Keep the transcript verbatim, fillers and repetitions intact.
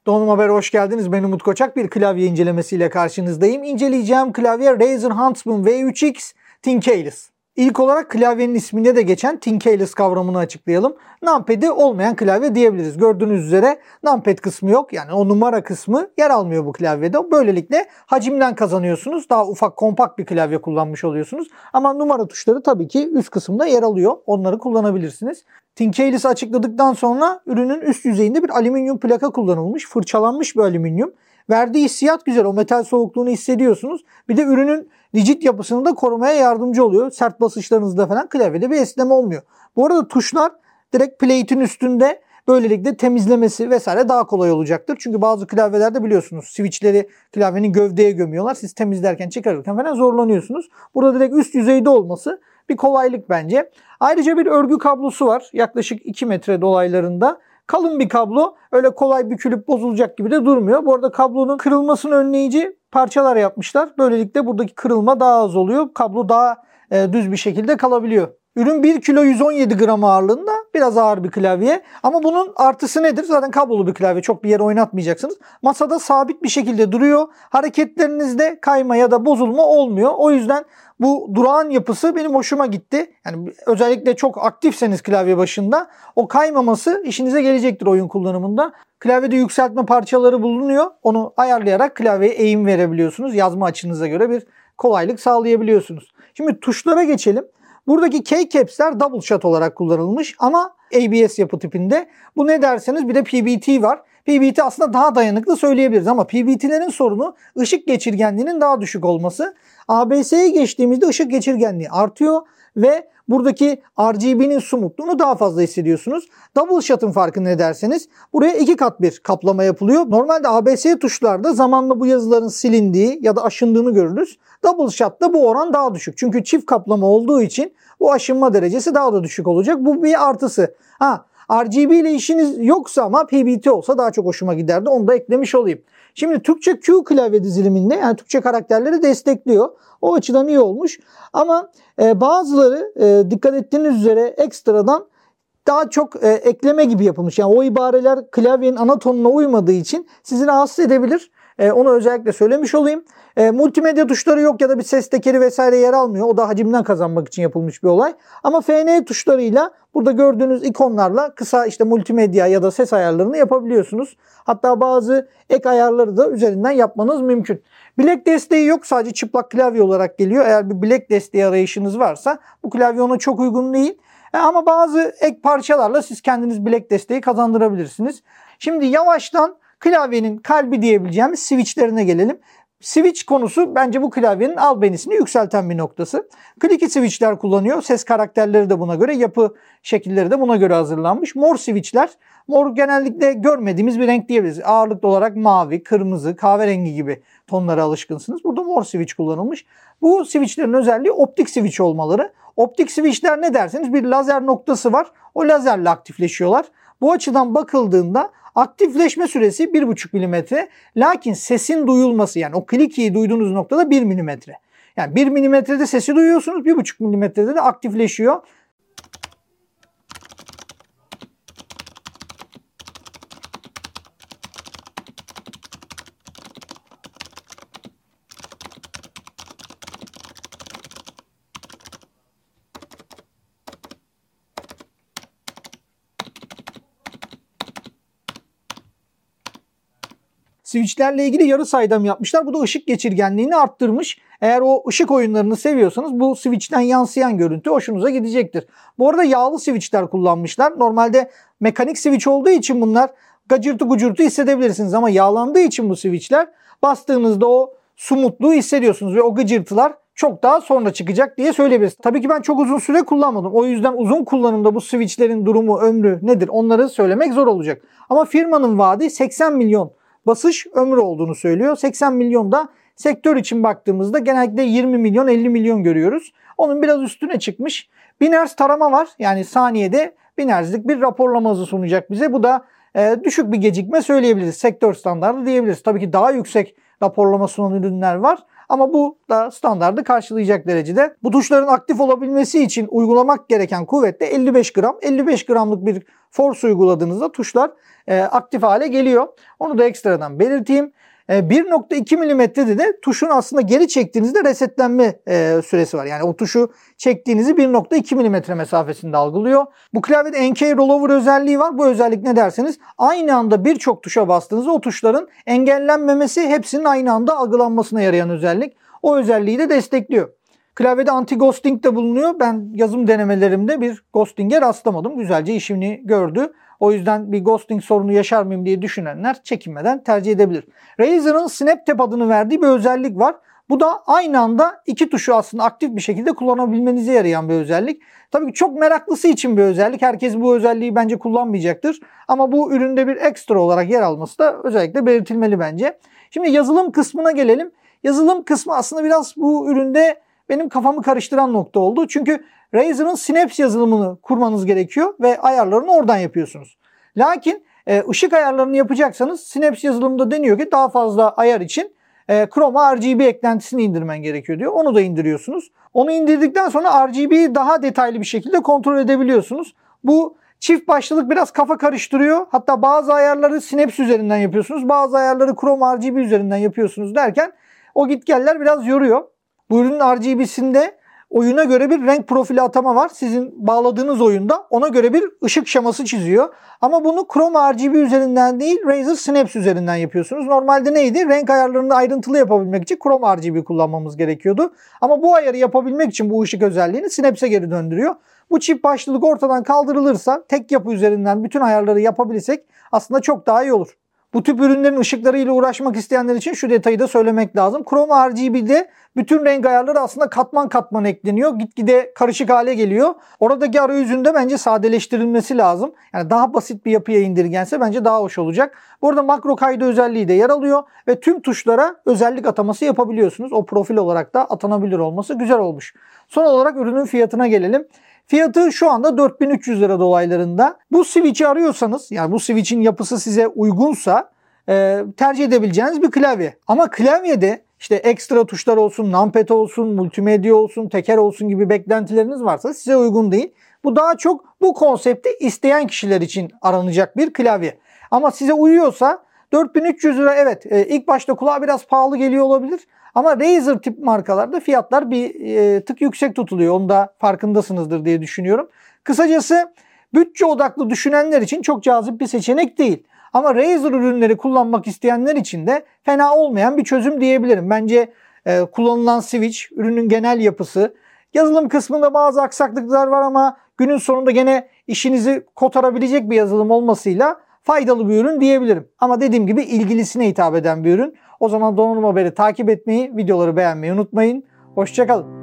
Donanım Haber'e hoş geldiniz. Ben Umut Koçak. Bir klavye incelemesiyle karşınızdayım. İnceleyeceğim klavye Razer Huntsman V üç X Tinkeyless. İlk olarak klavyenin isminde de geçen Tinkeyless kavramını açıklayalım. Numpad'i olmayan klavye diyebiliriz. Gördüğünüz üzere numpad kısmı yok. Yani o numara kısmı yer almıyor bu klavyede. Böylelikle hacimden kazanıyorsunuz. Daha ufak, kompakt bir klavye kullanmış oluyorsunuz. Ama numara tuşları tabii ki üst kısımda yer alıyor. Onları kullanabilirsiniz. Tinkeyless'ı açıkladıktan sonra ürünün üst yüzeyinde bir alüminyum plaka kullanılmış. Fırçalanmış bir alüminyum. Verdiği hissiyat güzel. O metal soğukluğunu hissediyorsunuz. Bir de ürünün rigid yapısını da korumaya yardımcı oluyor. Sert basışlarınızda falan klavyede bir esneme olmuyor. Bu arada tuşlar direkt plate'in üstünde. Böylelikle temizlemesi vesaire daha kolay olacaktır. Çünkü bazı klavyelerde biliyorsunuz switchleri klavyenin gövdeye gömüyorlar. Siz temizlerken, çıkarırken falan zorlanıyorsunuz. Burada direkt üst yüzeyde olması bir kolaylık bence. Ayrıca bir örgü kablosu var. Yaklaşık iki metre dolaylarında. Kalın bir kablo. Öyle kolay bükülüp bozulacak gibi de durmuyor. Bu arada kablonun kırılmasını önleyici parçalar yapmışlar. Böylelikle buradaki kırılma daha az oluyor. Kablo daha e, düz bir şekilde kalabiliyor. Ürün bir kilo yüz on yedi gram ağırlığında, biraz ağır bir klavye. Ama bunun artısı nedir? Zaten kablolu bir klavye, çok bir yere oynatmayacaksınız. Masada sabit bir şekilde duruyor. Hareketlerinizde kayma ya da bozulma olmuyor. O yüzden bu durağan yapısı benim hoşuma gitti. Yani özellikle çok aktifseniz klavye başında o kaymaması işinize gelecektir oyun kullanımında. Klavyede yükseltme parçaları bulunuyor. Onu ayarlayarak klavyeye eğim verebiliyorsunuz. Yazma açınıza göre bir kolaylık sağlayabiliyorsunuz. Şimdi tuşlara geçelim. Buradaki keycaps'ler double shot olarak kullanılmış ama A B S yapı tipinde. Bu ne derseniz bir de P B T var. P B T aslında daha dayanıklı söyleyebiliriz ama P B T'lerin sorunu ışık geçirgenliğinin daha düşük olması. A B S'ye geçtiğimizde ışık geçirgenliği artıyor ve buradaki R G B'nin smoothluğunu daha fazla hissediyorsunuz. Double shot'ın farkı ne derseniz buraya iki kat bir kaplama yapılıyor. Normalde A B S tuşlarda zamanla bu yazıların silindiği ya da aşındığını görürüz. Double shot'ta bu oran daha düşük. Çünkü çift kaplama olduğu için bu aşınma derecesi daha da düşük olacak. Bu bir artısı. Ha, R G B ile işiniz yoksa ama P B T olsa daha çok hoşuma giderdi. Onu da eklemiş olayım. Şimdi Türkçe Q klavye diziliminde, yani Türkçe karakterleri destekliyor. O açıdan iyi olmuş. Ama e, bazıları e, dikkat ettiğiniz üzere ekstradan daha çok e, ekleme gibi yapılmış. Yani o ibareler klavyenin ana tonuna uymadığı için sizi rahatsız edebilir. E, onu özellikle söylemiş olayım. E, multimedya tuşları yok ya da bir ses tekeri vesaire yer almıyor. O da hacimden kazanmak için yapılmış bir olay. Ama F N tuşlarıyla burada gördüğünüz ikonlarla kısa işte multimedya ya da ses ayarlarını yapabiliyorsunuz. Hatta bazı ek ayarları da üzerinden yapmanız mümkün. Bilek desteği yok, sadece çıplak klavye olarak geliyor. Eğer bir bilek desteği arayışınız varsa bu klavye ona çok uygun değil. E, ama bazı ek parçalarla siz kendiniz bilek desteği kazandırabilirsiniz. Şimdi yavaştan klavyenin kalbi diyebileceğimiz switchlerine gelelim. Switch konusu bence bu klavyenin albenisini yükselten bir noktası. Clicky switchler kullanıyor. Ses karakterleri de buna göre, yapı şekilleri de buna göre hazırlanmış. Mor switchler. Mor genellikle görmediğimiz bir renk diyebiliriz. Ağırlıklı olarak mavi, kırmızı, kahverengi gibi tonlara alışkınsınız. Burada mor switch kullanılmış. Bu switchlerin özelliği optik switch olmaları. Optik switchler ne derseniz bir lazer noktası var. O lazerle aktifleşiyorlar. Bu açıdan bakıldığında aktifleşme süresi bir buçuk milimetre. Lakin sesin duyulması, yani o klikliği duyduğunuz noktada bir milimetre. Yani bir milimetrede sesi duyuyorsunuz, bir buçuk milimetrede de aktifleşiyor. Switchlerle ilgili yarı saydam yapmışlar. Bu da ışık geçirgenliğini arttırmış. Eğer o ışık oyunlarını seviyorsanız bu switch'ten yansıyan görüntü hoşunuza gidecektir. Bu arada yağlı switchler kullanmışlar. Normalde mekanik switch olduğu için bunlar gacırtı gucurtu hissedebilirsiniz. Ama yağlandığı için bu switchler bastığınızda o smoothluğu hissediyorsunuz ve o gıcırtılar çok daha sonra çıkacak diye söyleyebiliriz. Tabii ki ben çok uzun süre kullanmadım. O yüzden uzun kullanımda bu switchlerin durumu, ömrü nedir onları söylemek zor olacak. Ama firmanın vaadi seksen milyon basış ömrü olduğunu söylüyor. seksen milyon da sektör için baktığımızda genellikle yirmi milyon elli milyon görüyoruz. Onun biraz üstüne çıkmış. bin hertz tarama var. Yani saniyede bin hertzlik bir raporlama hızı sunacak bize. Bu da e, düşük bir gecikme söyleyebiliriz. Sektör standardı diyebiliriz. Tabii ki daha yüksek raporlama sunan ürünler var. Ama bu da standardı karşılayacak derecede. Bu tuşların aktif olabilmesi için uygulamak gereken kuvvet de elli beş gram. elli beş gramlık bir force uyguladığınızda tuşlar e, aktif hale geliyor. Onu da ekstradan belirteyim. E, bir nokta iki milimetrede de tuşun aslında geri çektiğinizde resetlenme e, süresi var. Yani o tuşu çektiğinizi bir nokta iki milimetre mesafesinde algılıyor. Bu klavyede N K rollover özelliği var. Bu özellik ne derseniz aynı anda birçok tuşa bastığınızda o tuşların engellenmemesi, hepsinin aynı anda algılanmasına yarayan özellik. O özelliği de destekliyor. Klavyede anti-ghosting de bulunuyor. Ben yazım denemelerimde bir ghosting'e rastlamadım. Güzelce işini gördü. O yüzden bir ghosting sorunu yaşar mıyım diye düşünenler çekinmeden tercih edebilir. Razer'ın Snap Tap adını verdiği bir özellik var. Bu da aynı anda iki tuşu aslında aktif bir şekilde kullanabilmenize yarayan bir özellik. Tabii ki çok meraklısı için bir özellik. Herkes bu özelliği bence kullanmayacaktır. Ama bu üründe bir ekstra olarak yer alması da özellikle belirtilmeli bence. Şimdi yazılım kısmına gelelim. Yazılım kısmı aslında biraz bu üründe benim kafamı karıştıran nokta oldu. Çünkü Razer'ın Synapse yazılımını kurmanız gerekiyor ve ayarlarını oradan yapıyorsunuz. Lakin e, ışık ayarlarını yapacaksanız Synapse yazılımında deniyor ki daha fazla ayar için e, Chroma R G B eklentisini indirmen gerekiyor diyor. Onu da indiriyorsunuz. Onu indirdikten sonra R G B'yi daha detaylı bir şekilde kontrol edebiliyorsunuz. Bu çift başlılık biraz kafa karıştırıyor. Hatta bazı ayarları Synapse üzerinden yapıyorsunuz. Bazı ayarları Chroma R G B üzerinden yapıyorsunuz derken o gitgeller biraz yoruyor. Bu ürünün R G B'sinde oyuna göre bir renk profili atama var. Sizin bağladığınız oyunda ona göre bir ışık şeması çiziyor. Ama bunu Chroma R G B üzerinden değil, Razer Synapse üzerinden yapıyorsunuz. Normalde neydi? Renk ayarlarını ayrıntılı yapabilmek için Chroma R G B kullanmamız gerekiyordu. Ama bu ayarı yapabilmek için bu ışık özelliğini Synapse'e geri döndürüyor. Bu çift başlılık ortadan kaldırılırsa tek yapı üzerinden bütün ayarları yapabilirsek aslında çok daha iyi olur. Bu tip ürünlerin ışıklarıyla uğraşmak isteyenler için şu detayı da söylemek lazım. Chroma R G B'de bütün renk ayarları aslında katman katman ekleniyor. Gitgide karışık hale geliyor. Oradaki arayüzünde bence sadeleştirilmesi lazım. Yani daha basit bir yapıya indirgense bence daha hoş olacak. Bu arada makro kaydı özelliği de yer alıyor ve tüm tuşlara özellik ataması yapabiliyorsunuz. O profil olarak da atanabilir olması güzel olmuş. Son olarak ürünün fiyatına gelelim. Fiyatı şu anda dört bin üç yüz lira dolaylarında. Bu switch'i arıyorsanız, yani bu switch'in yapısı size uygunsa e, tercih edebileceğiniz bir klavye. Ama klavyede işte ekstra tuşlar olsun, numpad olsun, multimedya olsun, teker olsun gibi beklentileriniz varsa size uygun değil. Bu daha çok bu konsepti isteyen kişiler için aranacak bir klavye. Ama size uyuyorsa dört bin üç yüz lira evet e, ilk başta kulağa biraz pahalı geliyor olabilir. Ama Razer tip markalarda fiyatlar bir e, tık yüksek tutuluyor. Onu da farkındasınızdır diye düşünüyorum. Kısacası bütçe odaklı düşünenler için çok cazip bir seçenek değil. Ama Razer ürünleri kullanmak isteyenler için de fena olmayan bir çözüm diyebilirim. Bence e, kullanılan switch, ürünün genel yapısı, yazılım kısmında bazı aksaklıklar var ama günün sonunda gene işinizi kotarabilecek bir yazılım olmasıyla faydalı bir ürün diyebilirim. Ama dediğim gibi ilgilisine hitap eden bir ürün. O zaman Donanım Haber'i takip etmeyi, videoları beğenmeyi unutmayın. Hoşça kalın.